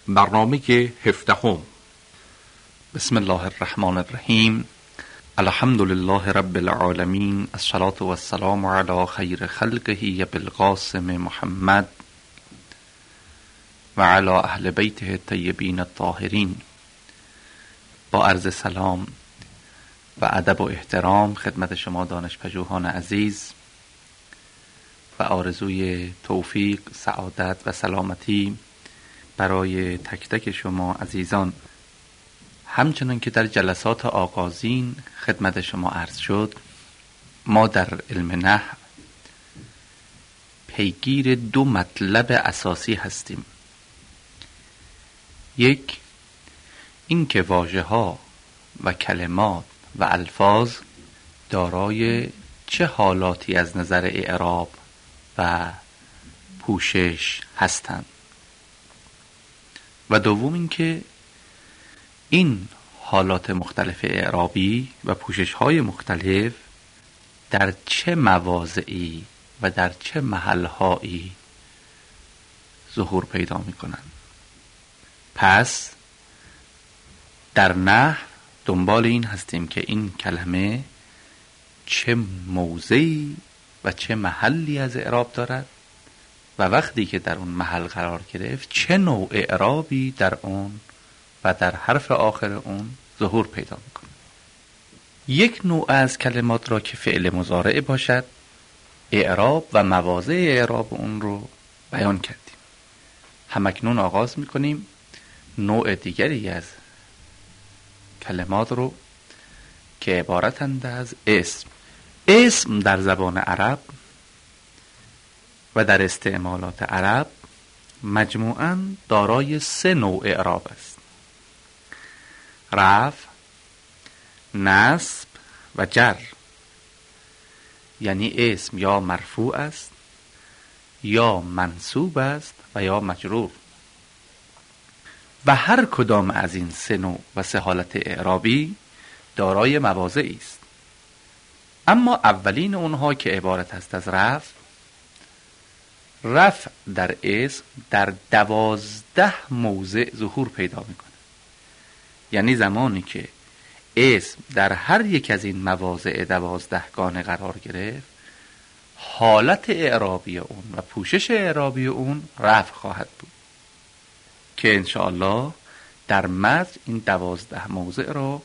برنامه 17. بسم الله الرحمن الرحیم. الحمد لله رب العالمین، الصلاة والسلام علی خیر خلقه بالقاسم محمد و علی اهل بیته الطیبین الطاهرین. با عرض سلام و ادب و احترام خدمت شما دانشپژوهان عزیز و آرزوی توفیق، سعادت و سلامتی برای تک تک شما عزیزان. همچنان که در جلسات آغازین خدمت شما عرض شد، ما در علم نحو پیگیر دو مطلب اساسی هستیم. یک، این که واژه‌ها و کلمات و الفاظ دارای چه حالاتی از نظر اعراب و پوشش هستند، و دوم این که این حالات مختلف اعرابی و پوشش‌های مختلف در چه مواضعی و در چه محل‌هایی ظهور پیدا می‌کنند. پس در نحو دنبال این هستیم که این کلمه چه موضعی و چه محلی از اعراب دارد و وقتی که در اون محل قرار گرفت چه نوع اعرابی در اون و در حرف آخر اون ظهور پیدا میکنه. یک نوع از کلمات را که فعل مضارع باشد، اعراب و مواضع اعراب اون رو بیان کردیم. همکنون آغاز میکنیم نوع دیگری از کلمات رو که عبارتند از اسم. اسم در زبان عرب و در استعمالات عرب مجموعاً دارای 3 نوع اعراب است: رفع، نصب و جر. یعنی اسم یا مرفوع است یا منصوب است و یا مجرور، و هر کدام از این 3 نوع و 3 حالت اعرابی دارای مواضعی است. اما اولین اونها که عبارت است از رفع در اسم در 12 موضع ظهور پیدا میکنه. یعنی زمانی که اسم در هر یک از این مواضع 12 گانه قرار گرفت، حالت اعرابی اون و پوشش اعرابی اون رفع خواهد بود که انشاءالله در متن این 12 موضع رو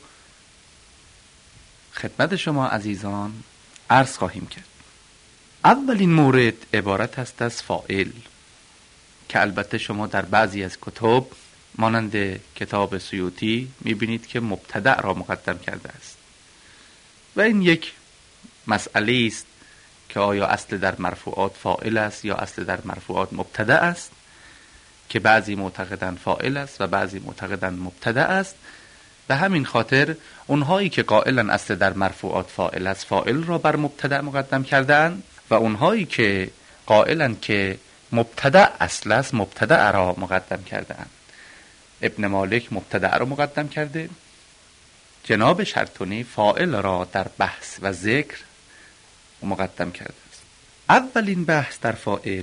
خدمت شما عزیزان عرض خواهیم کرد. اولین مورد عبارت است از فاعل که البته شما در بعضی از کتب مانند کتاب سیوطی میبینید که مبتدأ را مقدم کرده است و این یک مسئله است که آیا اصل در مرفوعات فاعل است یا اصل در مرفوعات مبتدأ است، که بعضی معتقدن فاعل است و بعضی معتقدن مبتدأ است. به همین خاطر اونهایی که قائلن اصل در مرفوعات فاعل است، فاعل را بر مبتدأ مقدم کردن، و اونهایی که قائلن که مبتدأ اصل است، مبتدأ را مقدم کردن. ابن مالک مبتدأ را مقدم کرده، جناب شرطونی فاعل را در بحث و ذکر مقدم کرده است. اولین بحث در فاعل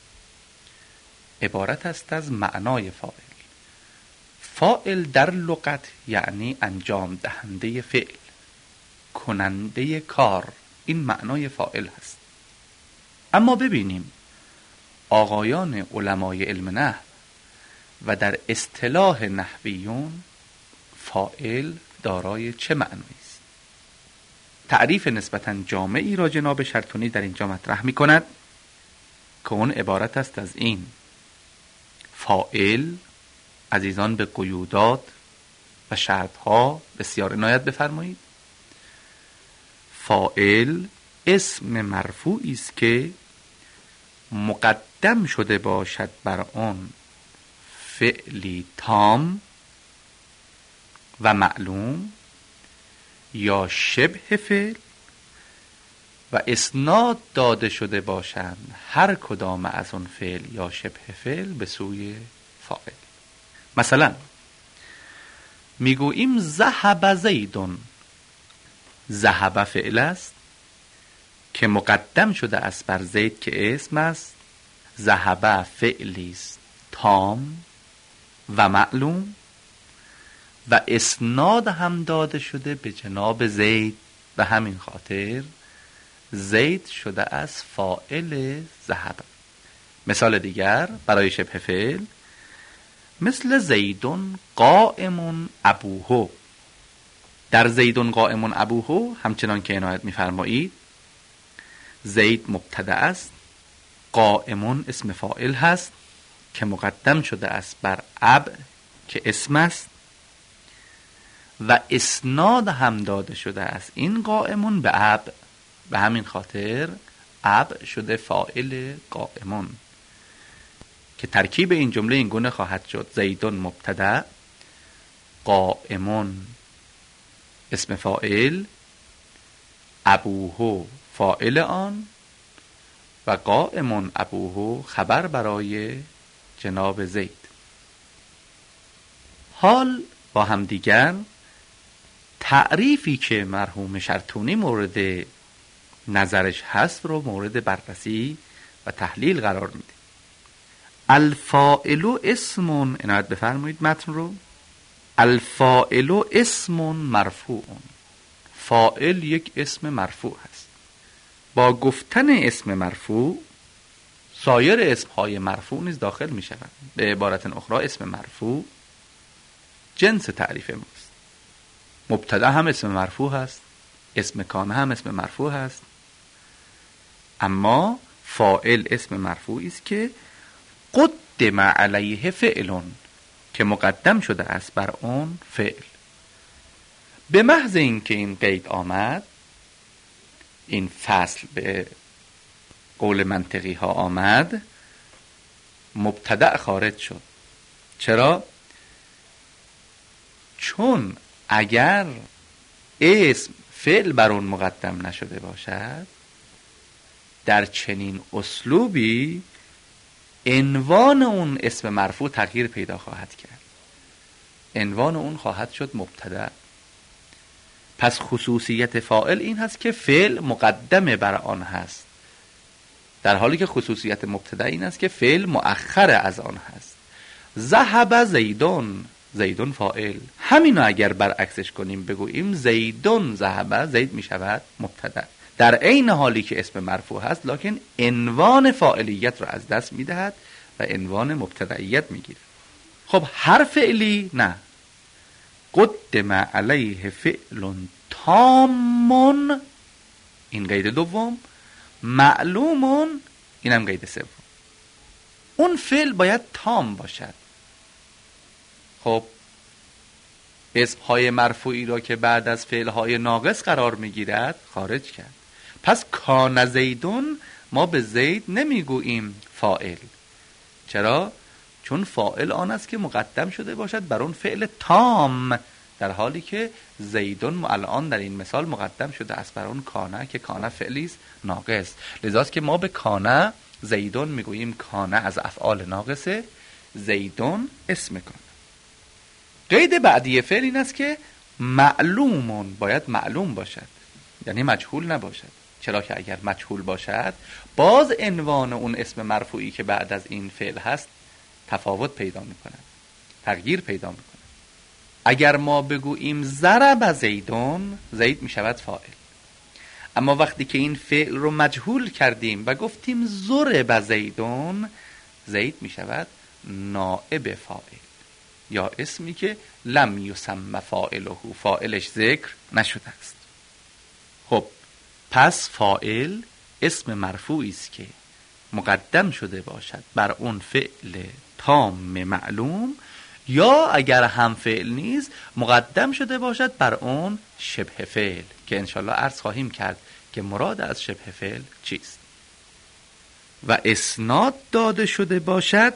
عبارت است از معنای فاعل. فاعل در لغت یعنی انجام دهنده فعل، کننده کار. این معنای فاعل هست. اما ببینیم آقایان علمای علم نحو و در اصطلاح نحویون فاعل دارای چه معنایی است. تعریف نسبتاً جامعی را جناب شرطونی در اینجا مطرح می کند که اون عبارت است از این: فاعل، عزیزان به قیودات و شرطها بسیار عنایت بفرمایید، فاعل اسم مرفوعی است که مقدم شده باشد بر آن فعلی تام و معلوم یا شبه فعل و اسناد داده شده باشند هر کدام از اون فعل یا شبه فعل به سوی فاعل. مثلا میگوییم ذهب زیدون. ذهب فعل است که مقدم شده است بر زید که اسم است. ذهب فعلی است تام و معلوم و اسناد هم داده شده به جناب زید. به همین خاطر زید شده از فاعل ذهب. مثال دیگر برای شبه فعل، مثل زیدون قائم ابوه. در زیدون قائم ابوه همچنان که عنایت می‌فرمایید زید مبتدا است، قائم اسم فاعل هست که مقدم شده است بر اب که اسم است و اسناد هم داده شده است این قائمون به اب. به همین خاطر اب شده فاعل قائمون که ترکیب این جمله این گونه خواهد شد: زیدون مبتدا، قائمون اسم فاعل، ابوه فاعل آن و قائمون ابوه خبر برای جناب زید. حال با هم دیگر تعریفی که مرحوم شرطونی مورد نظرش هست رو مورد بررسی و تحلیل قرار میده. الفاعل اسم، عنایت بفرمایید متن رو، الفاعل اسم مرفوع. فاعل یک اسم مرفوع هست. با گفتن اسم مرفوع سایر اسمهای مرفوع نیز داخل می شود. به عبارت اخرى اسم مرفوع جنس تعریف ماست. مبتدا هم اسم مرفوع هست، اسم کان هم اسم مرفوع هست، اما فاعل اسم مرفوعی است که قدم علیه فعل، که مقدم شده است بر اون فعل. به محض اینکه این قید آمد، این فصل به قول منطقی ها آمد، مبتدا خارج شد. چرا؟ چون اگر اسم فعل بر اون مقدم نشده باشد، در چنین اسلوبی عنوان اون اسم مرفوع تغییر پیدا خواهد کرد. عنوان اون خواهد شد مبتدا. پس خصوصیت فاعل این هست که فعل مقدم بر آن هست، در حالی که خصوصیت مبتدا این است که فعل مؤخر از آن هست. ذهب زیدون، زیدون فاعل. همینو اگر برعکسش کنیم بگوییم زیدون ذهب، زید می شود مبتدا، در عین حالی که اسم مرفوع هست لکن عنوان فاعلیت رو از دست می دهد و عنوان مبتداییت می گیرد. خب هر فعلی نه، قدم علیه فعل تام، این قید دوم، معلومون، اینم قید سوم. اون فعل باید تام باشد. خب اسمهای مرفوعی را که بعد از فعلهای ناقص قرار میگیرد خارج کرد. پس کان زیدون، ما به زید نمیگوییم فاعل. چرا؟ چون فاعل آن است که مقدم شده باشد بر اون فعل تام، در حالی که زیدون الان در این مثال مقدم شده است بر اون کانه که کانه فعلی است ناقص. لذاست که ما به کانه زیدون میگوییم کانه از افعال ناقصه، زیدون اسم کانه. قید بعدی فعل این است که معلومون باید معلوم باشد، یعنی مجهول نباشد. چرا که اگر مجهول باشد باز عنوان اون اسم مرفوعی که بعد از این فعل هست تفاوت پیدا میکنه، تغییر پیدا میکنه. اگر ما بگوییم ضرب زیدون، زید میشود فاعل. اما وقتی که این فعل رو مجهول کردیم و گفتیم ضرب زیدون، زید میشود نائب فاعل یا اسمی که لم یسمى فاعله، فاعلش ذکر نشده است. خب پس فاعل اسم مرفوعی است که مقدم شده باشد بر اون فعل تام معلوم، یا اگر هم فعل نیست مقدم شده باشد بر اون شبه فعل که انشالله عرض خواهیم کرد که مراد از شبه فعل چیست. و اسناد داده شده باشد،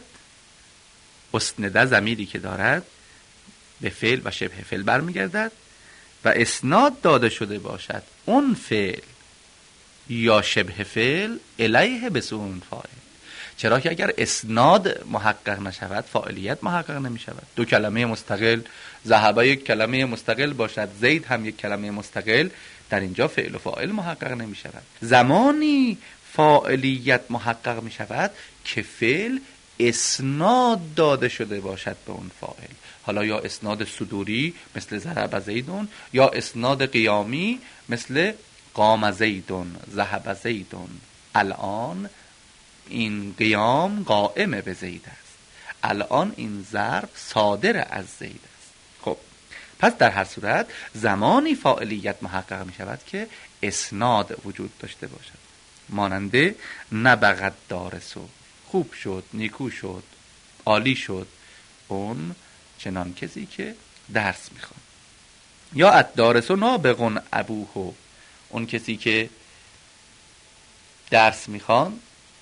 اسنده ضمیری که دارد به فعل و شبه فعل برمیگردد، و اسناد داده شده باشد اون فعل یا شبه فعل الیه به سون فاعل. چرا که اگر اسناد محقق نشود فاعلیت محقق نمی شود. دو کلمه مستقل، ذهب یک کلمه مستقل باشد، زید هم یک کلمه مستقل، در اینجا فعل و فاعل محقق نمی شود. زمانی فاعلیت محقق می شود که فعل اسناد داده شده باشد به اون فاعل. حالا یا اسناد صدوری مثل ضرب زیدون، یا اسناد قیامی مثل قام زیدون، ذهب زیدون. الان این قیام قائم به زید است، الان این ضرب صادر از زید است. خب پس در هر صورت زمانی فاعلیت محقق می شود که اسناد وجود داشته باشد، ماننده نبغت دارسو، خوب شد، نیکو شد، عالی شد اون چنان کسی که درس میخوان. یا الدارسو نابغون ابوه، اون کسی که درس میخوان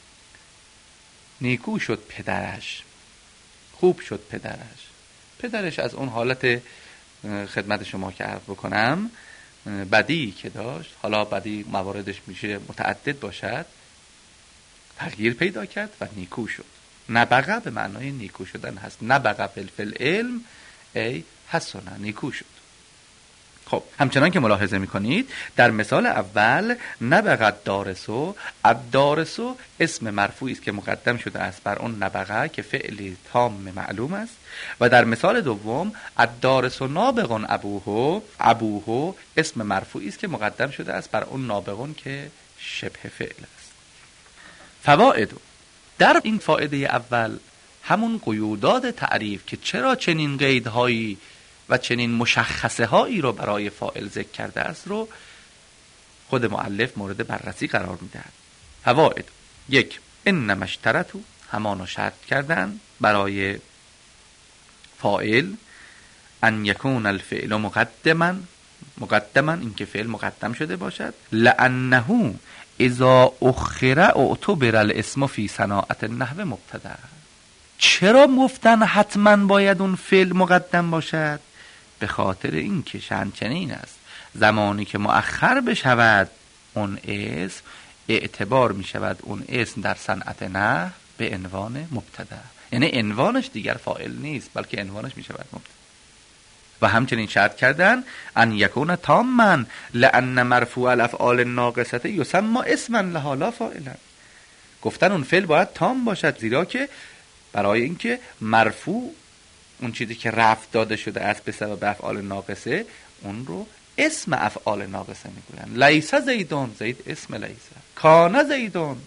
نیکو شد پدرش، خوب شد پدرش از اون حالت خدمت شما که عرض بکنم بدی که داشت، حالا بدی مواردش میشه متعدد باشد، تغییر پیدا کرد و نیکو شد. نبغه به معنای نیکو شدن هست، نبغه فی العلم ای حسنا، نیکو شد. خب همچنان که ملاحظه میکنید در مثال اول نبغت دارسو، الدارسو اسم مرفوعی است که مقدم شده است بر اون نبغه که فعلی تام معلوم است، و در مثال دوم الدارسو نابغون ابوه اسم مرفوعی است که مقدم شده است بر اون نابغون که شبه فعل است. فواید در این فائده اول همون قیودات تعریف که چرا چنین قیدهایی و چنین مشخصه هایی رو برای فاعل ذکر کرده است رو خود مؤلف مورد بررسی قرار میدهد. فواید: 1. انما اشترطوا، همانا شرط کردن برای فاعل ان یکون الفعل مقدما اینکه فعل مقدم شده باشد، لانه اذا اخر اعتبر الاسم فی صناعت النحو مبتدا. چرا گفتن حتما باید اون فعل مقدم باشد؟ به خاطر اینکه شأن چنین است زمانی که مؤخر بشود اون اسم، اعتبار می شود اون اسم در صنعت نحو به عنوان مبتدا، یعنی عنوانش دیگر فاعل نیست بلکه عنوانش می شود مبتدا. و همچنین شرط کردن ان یکون تاما لان مرفوع الافعال الناقصه یسمى اسما لها لا فاعلا. گفتن اون فعل باید تام باشد زیرا که برای اینکه مرفوع اون چیزی که رفع داده شده است به سبب افعال ناقصه اون رو اسم افعال ناقصه میگویند. لیس زیدون، زید اسم لیس. کان زیدون،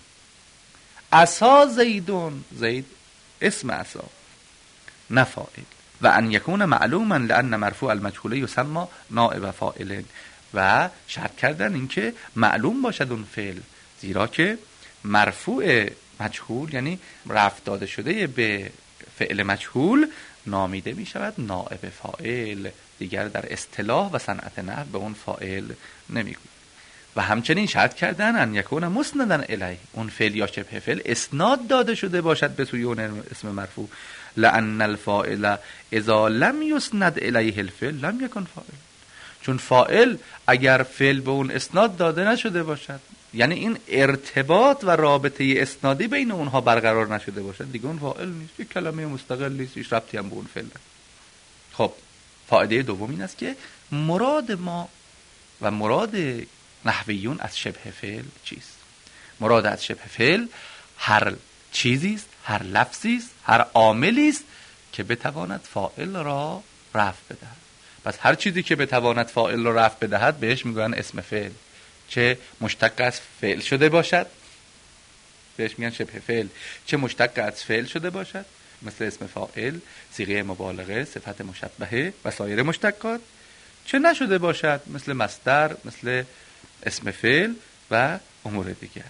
عصا زیدون، زید اسم عصا، نه فاعل. و ان یکون معلوما لان مرفوع المجهول یسمى نائب فاعل، و شرط کردن اینکه معلوم باشد اون فعل زیرا که مرفوع مجهول یعنی رفع داده شده به فعل مجهول نامیده می شود نائب فاعل، دیگر در اصطلاح و صنعت نحو به اون فاعل نمیگوید. و همچنین شرط کردن ان یکون مسندا الیه، اون فعل یا شبه فعل اسناد داده شده باشد به سوی اون اسم مرفوع، لان الفاعل اذا لم یسند الیه الفعل لم یکن فاعل. چون فاعل اگر فعل به اون اسناد داده نشده باشد، یعنی این ارتباط و رابطه اسنادی بین اونها برقرار نشده باشد، دیگه اون فاعل نیست، یک کلمه مستقل نیست، هیچ ربطی هم به اون فعل. خب فائده دوم این است که مراد ما و مراد نحویون از شبه فعل چیست؟ مراد از شبه فعل هر چیزی است، هر لفظی است، هر عاملی است که بتواند فاعل را رفع بدهد. پس هر چیزی که بتواند فاعل را رفع بدهد بهش میگن اسم فعل، چه مشتق از فعل شده باشد بهش میگن شبه فعل، چه مشتق از فعل شده باشد مثل اسم فاعل، صیغه مبالغه، صفت مشبهه و سایر مشتقات، چه نشده باشد مثل مصدر، مثل اسم فعل و امور دیگر.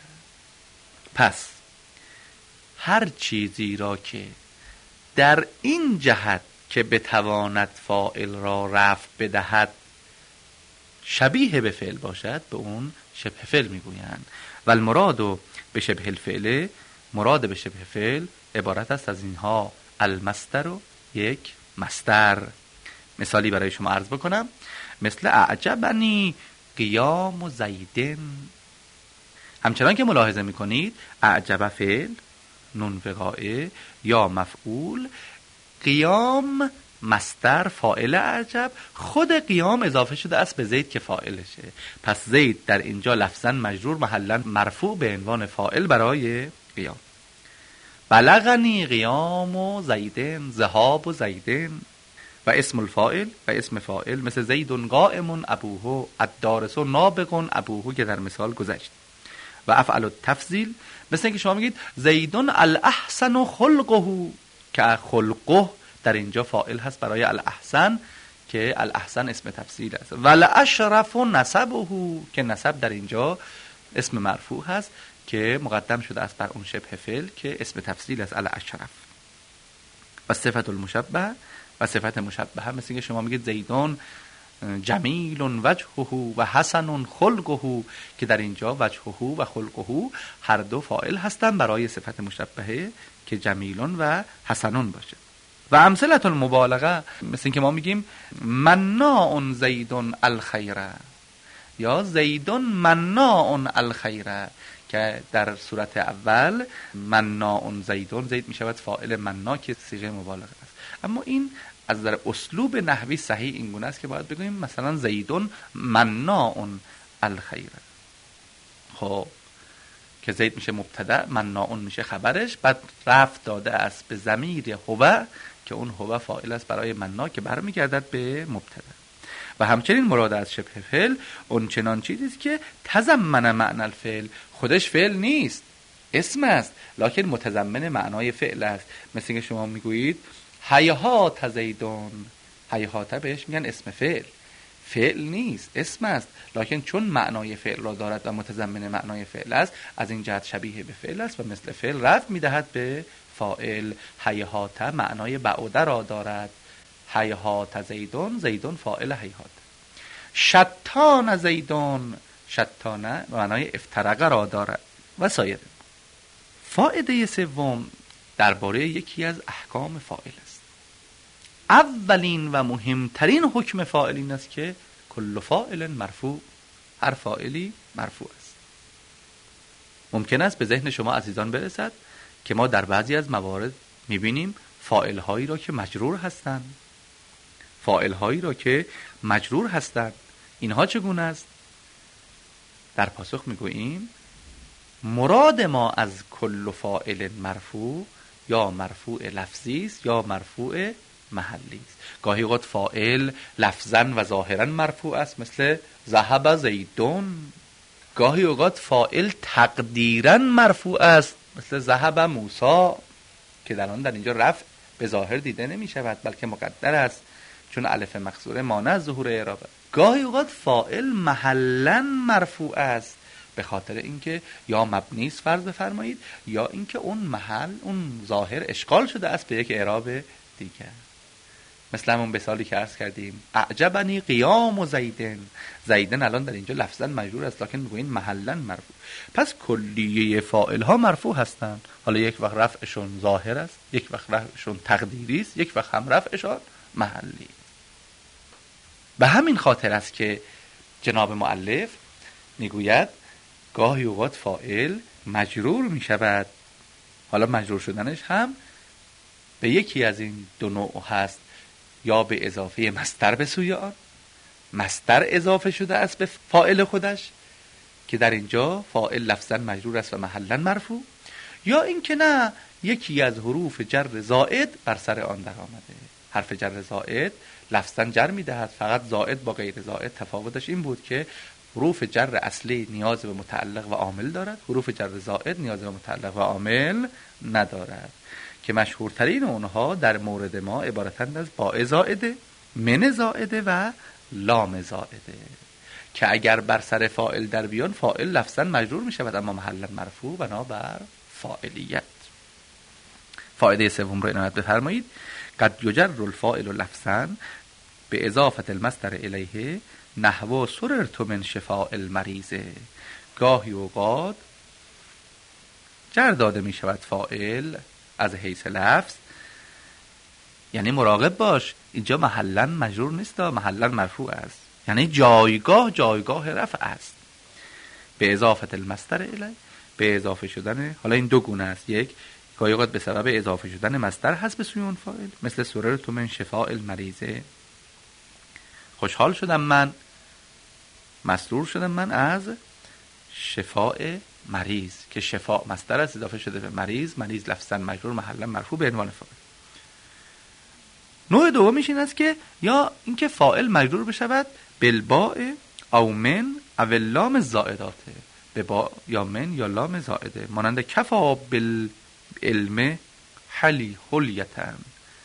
پس هر چیزی را که در این جهت که بتواند فاعل را رفع بدهد شبیه به فعل باشد به اون شبه فعل میگویند. و المراد به شبه الفعل، مراد به شبه فعل عبارت است از اینها: المصدر و یک مصدر. مثالی برای شما عرض بکنم، مثل اعجبنی قیام زیدن. همچنان که ملاحظه میکنید اعجب فعل، نون وقائه یا مفعول، قیام مصدر فاعل اعجب، خود قیام اضافه شده است به زید که فاعلشه. پس زید در اینجا لفظاً مجرور محلاً مرفوع به عنوان فاعل برای قیام. بلغنی قیام زیدن، ذهاب زیدن. و اسم الفاعل و اسم فاعل مثل زیدون قائم ابوه، الدارس نابغ ابوه که در مثال گذشت. و افعل التفضیل مثل اینکه شما میگید زیدون الاحسن خلقه، که خلقه در اینجا فاعل هست برای الاحسن که الاحسن اسم تفضیل است. و الاشرف نسبه، که نسب در اینجا اسم مرفوع هست که مقدم شده است بر اون شبه فعل که اسم تفضیل است، الاشرف. و صفت المشبه و صفت مشبهه مثل اینکه شما میگید زیدون جمیل وجهه و حسن خلقه، که در اینجا وجهه و خلقه هر دو فاعل هستن برای صفت مشبهه که جمیلون و حسنون باشه. و امثله المبالغه مثل اینکه ما میگیم مناع زیدون الخیره، یا زیدون مناع الخیره، که در صورت اول مناع زیدون، زید میشود فاعل مناع که صیغه مبالغه است. اما این از نظر اسلوب نحوی صحیح این گونه است که باید بگوییم مثلا زیدون مناع الخیره، خب که زید میشه مبتدا، مناع میشه خبرش، بعد رفت داده است به ضمیر هو که اون هو فاعل است برای مناع که برمیگردد به مبتدا. و همچنین مراد از شبه فعل اون چنان چیزی است که تضمن معنی الفعل، خودش فعل نیست، اسم است لکن متضمن معنای فعل است. مثل اینکه شما میگویید هیهات زیدون، هیهات بهش میگن اسم فعل، فعل نیست، اسم است لکن چون معنای فعل را دارد و متضمن معنای فعل است، از این جهت شبیه به فعل است و مثل فعل رفت میدهد به فاعل. هیهات معنای بعوده را دارد، هیهات زیدون، زیدون فاعل هیهات. شتان زیدون، شتانه معنای افترقه را دارد و سایر. فائده سوم درباره یکی از احکام فاعل است. اولین و مهمترین حکم فاعل این است که کل فاعل مرفوع، هر فاعلی مرفوع است. ممکن است به ذهن شما عزیزان برسد که ما در بعضی از موارد میبینیم فاعل هایی را که مجرور هستند، فاعل هایی را که مجرور هستند، اینها چگونه است؟ در پاسخ میگوییم مراد ما از کل فاعل مرفوع یا مرفوع لفظی است یا مرفوع محلی است. گاهی اوقات فاعل لفظاً و ظاهراً مرفوع است مثل ذهب زیدون، گاهی اوقات فاعل تقدیراً مرفوع است مثل ذهب موسی، که در اینجا رفع به ظاهر دیده نمی شود بلکه مقدر است چون الف مکسوره مانع از ظهور اعراب. گاهی اوقات فاعل محلاً مرفوع است به خاطر اینکه یا مبنی است فرض بفرمایید یا اینکه اون محل، اون ظاهر اشغال شده است به یک اعراب دیگر. مثل همون مثالی که عرض کردیم اعجبنی قیام زیدن، زیدن الان در اینجا لفظاً مجرور است لکن میگوییم محلاً مرفوع. پس کلیه فاعل ها مرفوع هستند، حالا یک وقت رفعشون ظاهر است، یک وقت رفعشون تقدیری است، یک وقت هم رفعشون محلی. به همین خاطر است که جناب مؤلف میگوید گاهی اوقات فاعل مجرور می شود، حالا مجرور شدنش هم به یکی از این دو نوع هست، یا به اضافه مصدر به سوی آن، مصدر اضافه شده است به فاعل خودش که در اینجا فاعل لفظاً مجرور است و محلاً مرفوع، یا اینکه نه یکی از حروف جر زائد بر سر آن در آمده. حرف جر زائد لفظاً جر می دهد، فقط زائد با غیر زائد تفاوتش این بود که حروف جر اصلی نیاز به متعلق و عامل دارد، حروف جر زائد نیاز به متعلق و عامل ندارد که مشهورترین اونها در مورد ما عبارتند از باء زائده، من زائده و لام زائده که اگر بر سر فاعل در بیان فاعل لفظاً مجرور می شود اما محلاً مرفوع بنابر فاعلیت. فائده سوم رو عنایت بفرمایید. قد یجر الفاعل لفظاً به اضافه المصدر الیه نحو سررت من شفاء المریض. گاهی اوقات جر داده می شود فاعل از حیث لفظ، یعنی مراقب باش اینجا محلاً مجرور نیست، محلاً مرفوع است، یعنی جایگاه رفع است. به اضافه المصدر الیه، به اضافه شدن، حالا این دو گونه است، یک گاهی اوقات به سبب اضافه شدن مصدر هست به سوی اون فاعل مثل سررت من شفاء المریض، خوشحال شدم من، مسرور شدم من از شفاء مریض که شفا مصدر است اضافه شده به مریض لفظاً مجرور محلاً مرفوع به عنوان فاعل. نوع دومیش این است که یا اینکه فاعل مجرور بشود بالباء او من او اللام زائداته، به با یا من یا لام زائده، مانند کفا بالعلم حلی حلیتن،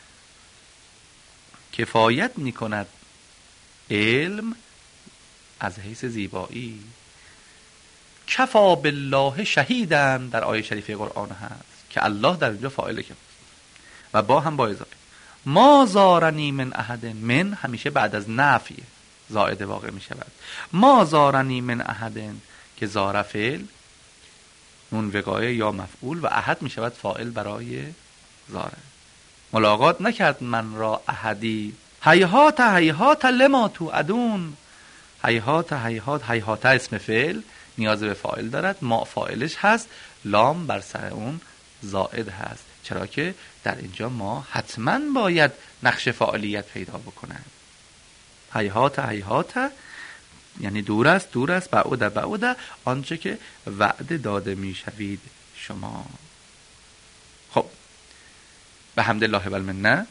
کفایت میکند علم از حیث زیبایی. کفا بالله شهیدن در آیه شریفه قرآن هست که الله در اینجا فاعل که و با هم با اضافه. ما زارنی من احد، من همیشه بعد از نفی زائد واقع می شود. ما زارنی من احد که زار فعل، نون وقایه یا مفعول و احد می شود فاعل برای زاره. ملاقات نکرد من را احدی، هیهات هیهات لما توعدون. هیهات هیهات، هیهات اسم فعل نیاز به فاعل دارد، ما فاعلش هست، لام بر سر اون زائد هست، چرا که در اینجا ما حتما باید نقش فاعلیت پیدا بکنن. هیهات هیهات یعنی دور است دور است، بعوده بعوده آنچه که وعده داده میشوید شما. خب به حمدالله و المنه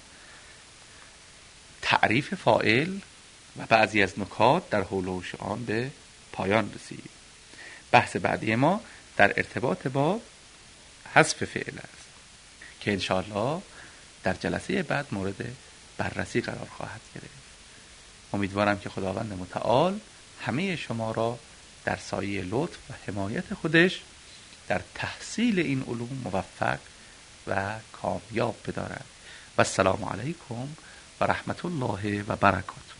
تعریف فاعل و بعضی از نکات در حول و حوش آن به پایان رسید. بحث بعدی ما در ارتباط با حذف فعل است که انشاءالله در جلسه بعد مورد بررسی قرار خواهد گرفت. امیدوارم که خداوند متعال همه شما را در سایه لطف و حمایت خودش در تحصیل این علوم موفق و کامیاب بدارد. و السلام علیکم و رحمت الله و برکاته.